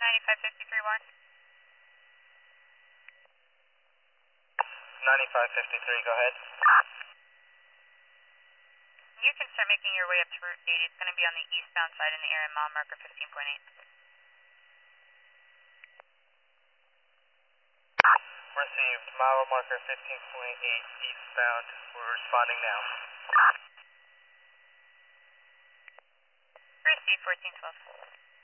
9553 9553, go ahead. You can start making your way up to Route 80. It's going to be on the eastbound side in the area mile marker 15.8. Received. Mile marker 15.8 eastbound. We're responding now. Received 1412.